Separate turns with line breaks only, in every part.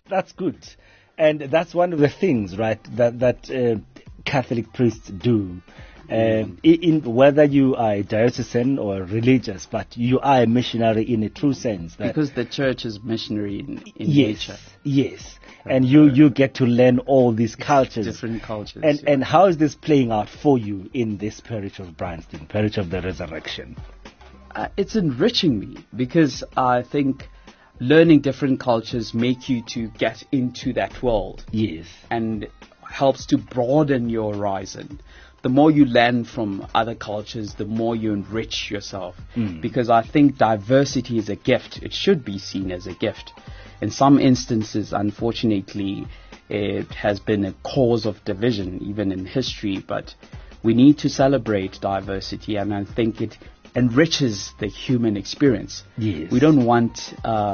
That's good. And that's one of the things, right, that Catholic priests do. In whether you are a diocesan or religious, but you are a missionary in a true sense.
Because the church is missionary in
yes,
nature.
Yes. And you get to learn all these cultures.
Different cultures.
And how is this playing out for you in this parish of Bryanston, Parish of the Resurrection?
It's enriching me because I think learning different cultures make you to get into that world.
Yes.
And helps to broaden your horizon. The more you learn from other cultures, the more you enrich yourself. Because I think diversity is a gift. It should be seen as a gift. In some instances, unfortunately, it has been a cause of division, even in history. But we need to celebrate diversity, and I think it enriches the human experience.
Yes.
We don't want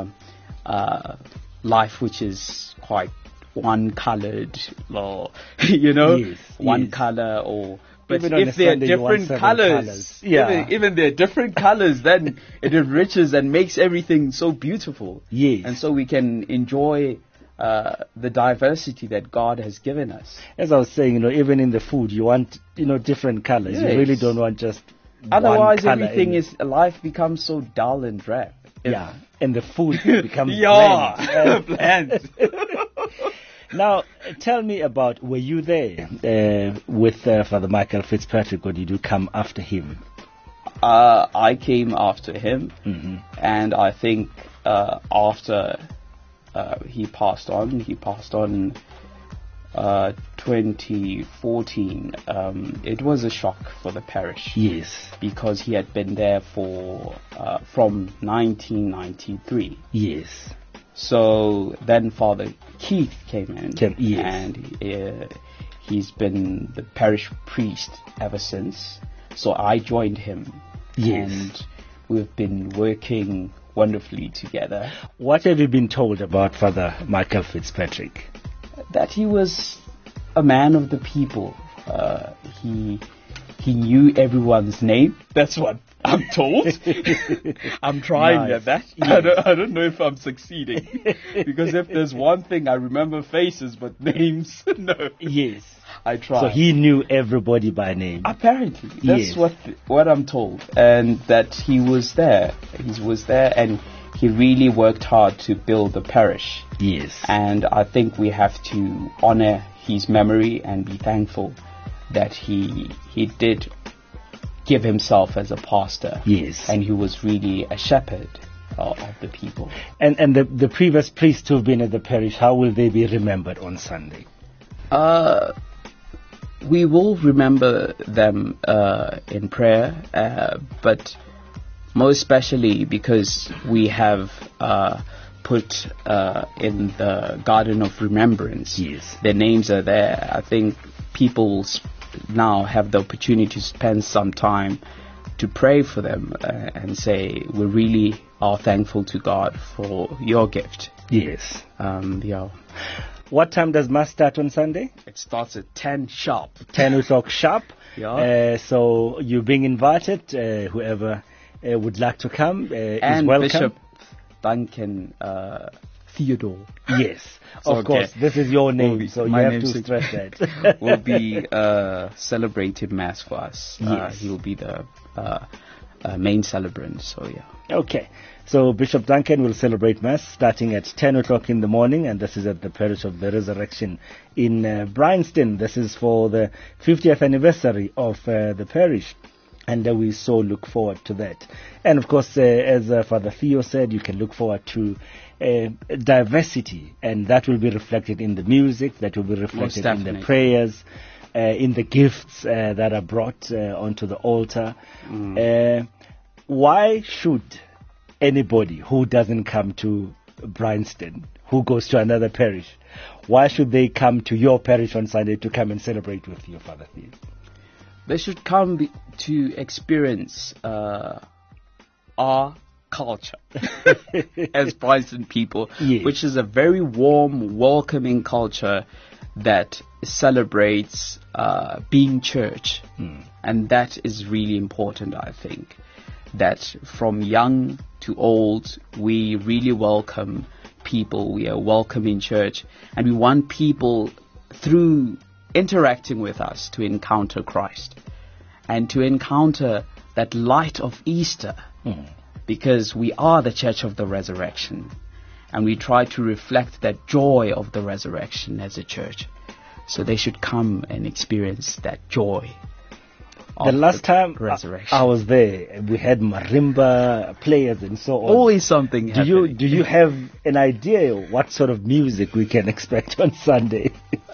life which is quite one-colored, or one color, or but if there are different colors, even there are different colors, then it enriches and makes everything so beautiful.
Yes,
and so we can enjoy the diversity that God has given us.
As I was saying, even in the food, you want different colors. Yes. You really don't want just
otherwise everything life becomes so dull and drab.
And the food becomes bland. Now, tell me about, were you there with Father Michael Fitzpatrick, or did you come after him?
I came after him, and I think after he passed on in 2014, it was a shock for the parish.
Yes.
Because he had been there from 1993.
Yes.
So then Father Keith came in,
yes.
And he's been the parish priest ever since. So I joined him,
yes.
And we've been working wonderfully together.
What have you been told about Father Michael Fitzpatrick?
That he was a man of the people. He knew everyone's name. That's what I'm told. I'm trying at that. Yes. I don't know if I'm succeeding. Because if there's one thing, I remember faces, but names, no.
Yes.
I try.
So he knew everybody by name.
Apparently. That's what I'm told. And that he was there. He was there, and he really worked hard to build the parish.
Yes.
And I think we have to honor his memory and be thankful that he did give himself as a pastor.
Yes.
And he was really a shepherd of the people.
And the previous priests who have been at the parish, how will they be remembered on Sunday?
We will remember them in prayer, but most especially because we have put in the Garden of Remembrance.
Yes.
Their names are there. I think people now have the opportunity to spend some time to pray for them and say we really are thankful to God for your gift.
Yes.
Yeah.
What time does Mass start on Sunday?
It starts at 10 sharp.
10 o'clock sharp.
Yeah.
So you're being invited. Whoever would like to come is welcome.
Bishop Duncan Theodore.
Yes, of course. This is your name, so you have to stress that.
Will be celebrating Mass for us.
Yes.
He will be the main celebrant, so yeah.
Okay, so Bishop Duncan will celebrate Mass starting at 10 o'clock in the morning, and this is at the Parish of the Resurrection in Bryanston. This is for the 50th anniversary of the parish. And we so look forward to that. And of course, as Father Theo said, you can look forward to diversity, and that will be reflected in the music, that will be reflected in the prayers, in the gifts that are brought onto the altar. Why should anybody who doesn't come to Bryanston, who goes to another parish, why should they come to your parish on Sunday to come and celebrate with you, Father Theo?
They should come to experience our culture as Bryanston people,
yes.
which is a very warm, welcoming culture that celebrates being church. And that is really important, I think. That from young to old, we really welcome people. We are welcome in church, and we want people through interacting with us to encounter Christ and to encounter that light of Easter, because we are the Church of the Resurrection, and we try to reflect that joy of the resurrection as a church. So they should come and experience that joy.
The last time
resurrection.
I was there, we had marimba players and so on.
Always something happening.
Do you have an idea what sort of music we can expect on Sunday?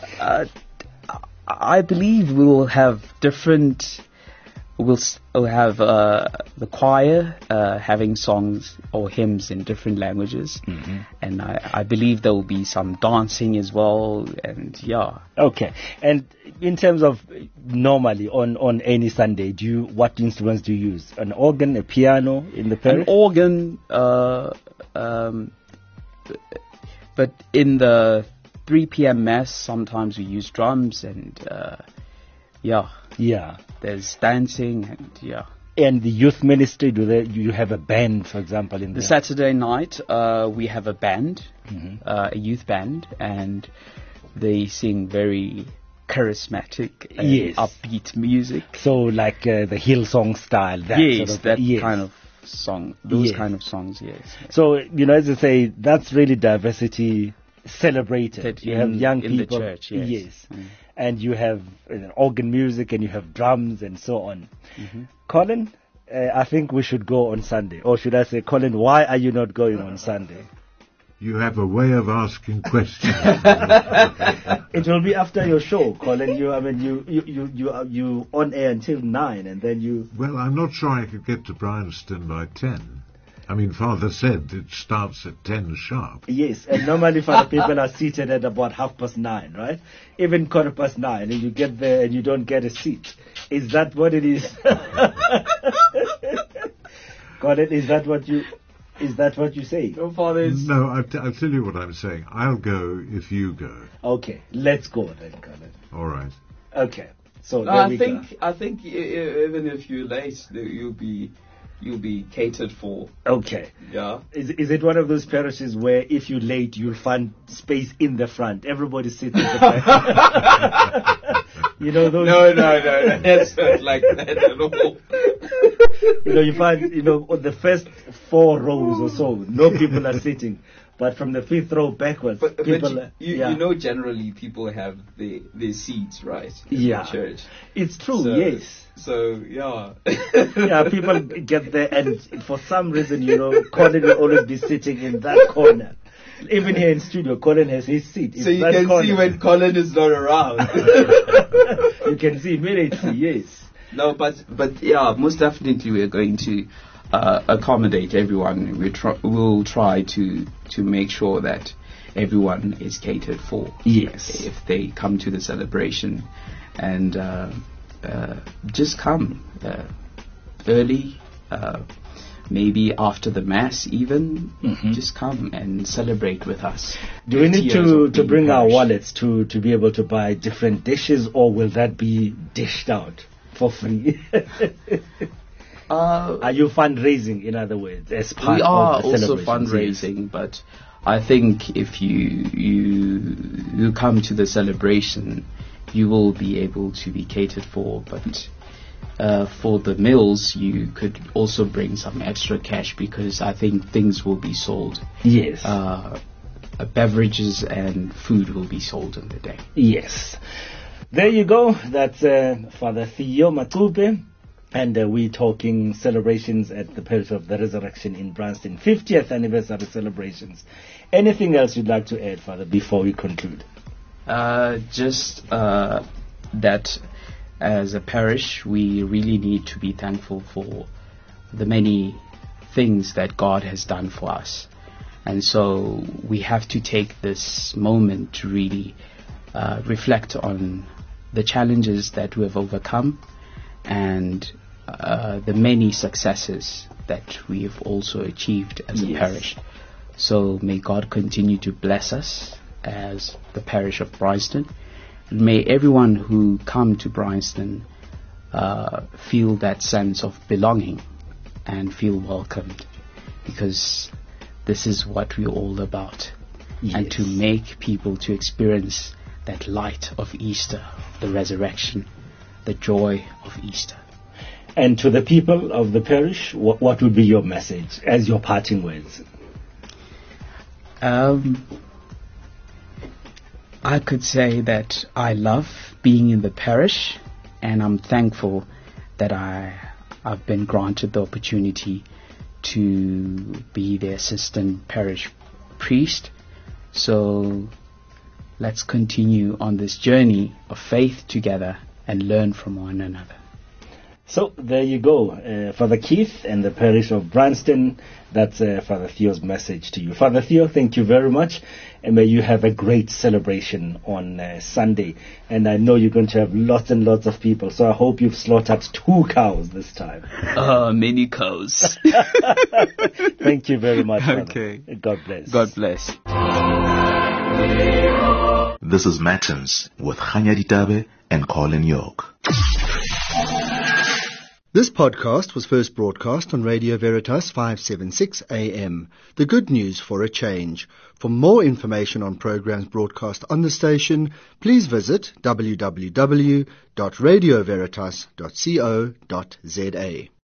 I believe we will have different. We'll have the choir having songs or hymns in different languages, and I believe there will be some dancing as well, and yeah.
Okay, and in terms of normally on any Sunday, what instruments do you use? An organ, a piano in the parish?
An organ, but in the 3 p.m. mass, sometimes we use drums and yeah. There's dancing and yeah.
And the youth ministry, do you have a band, for example, in
the Saturday night? We have a band, a youth band, and they sing very charismatic and upbeat music.
So like the Hillsong style,
kind of song, those kind of songs, yes.
So, as I say, that's really diversity celebrated. You have young people
in the church, yes.
And you have organ music and you have drums and so on. Colin, I think we should go on Sunday. Or should I say, Colin, why are you not going on Sunday?
You have a way of asking questions.
It will be after your show, Colin. You on air until 9 and then you...
Well, I'm not sure I could get to Bryanston by 10. I mean, Father said it starts at 10 sharp.
Yes, and normally Father, people are seated at about 9:30, right? Even 9:15, and you get there and you don't get a seat. Is that what it is? Colin, is that what you say?
No, Father.
No, I'll tell you what I'm saying. I'll go if you go.
Okay, let's go then, Colin.
All right.
Okay, so
I think even if you're late, you'll be catered for.
Okay.
Yeah.
Is it one of those parishes where if you're late, you'll find space in the front? Everybody sits in the back. Those...
No. That's not like that at all.
You find, on the first 4 rows or so, no people are sitting. But from the 5th row backwards, people...
Generally people have their seats, right? In the church.
It's true, yes.
So, yeah.
People get there, and for some reason, Colin will always be sitting in that corner. Even here in studio, Colin has his seat.
So you can see when Colin is not around.
You can see immediately, yes.
No, but yeah, most definitely we are going to accommodate everyone. We'll try to make sure that everyone is catered for.
Yes.
If they come to the celebration, and just come early, maybe after the mass even. Just come and celebrate with us.
Do we need to bring our wallets to be able to buy different dishes, or will that be dished out for free? Are you fundraising, in other words, as part of the celebration?
We are also fundraising, but I think if you come to the celebration, you will be able to be catered for. But for the meals, you could also bring some extra cash, because I think things will be sold.
Yes.
Beverages and food will be sold on the day.
Yes. There you go. That's Father Theo Matupe. And we're talking celebrations at the Parish of the Resurrection in Bryanston, 50th anniversary celebrations. Anything else you'd like to add, Father, before we conclude?
Just that as a parish, we really need to be thankful for the many things that God has done for us. And so we have to take this moment to really reflect on the challenges that we have overcome, and the many successes that we have also achieved as a parish. So may God continue to bless us as the parish of Bryanston. And may everyone who come to Bryanston feel that sense of belonging and feel welcomed, because this is what we're all about, and to make people to experience that light of Easter, the resurrection, the joy of Easter.
And to the people of the parish, what would be your message as your parting words?
I could say that I love being in the parish, and I'm thankful that I've been granted the opportunity to be the assistant parish priest. So let's continue on this journey of faith together and learn from one another.
So there you go, Father Keith and the parish of Bryanston. That's Father Theo's message to you. Father Theo, thank you very much, and may you have a great celebration on Sunday. And I know you're going to have lots and lots of people, so I hope you've slaughtered 2 cows this time.
Many cows.
Thank you very much, Father.
Okay.
God bless.
God bless.
This is Matins with Khanya Ditabe and Colin York.
This podcast was first broadcast on Radio Veritas 576 AM. The good news for a change. For more information on programs broadcast on the station, please visit www.radioveritas.co.za.